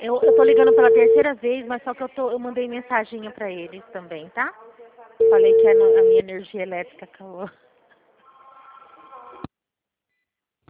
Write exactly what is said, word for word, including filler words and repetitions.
Eu, eu tô ligando pela terceira vez, mas só que eu, tô, eu mandei mensaginha pra eles também, tá? Falei que a, no- a minha energia elétrica acabou.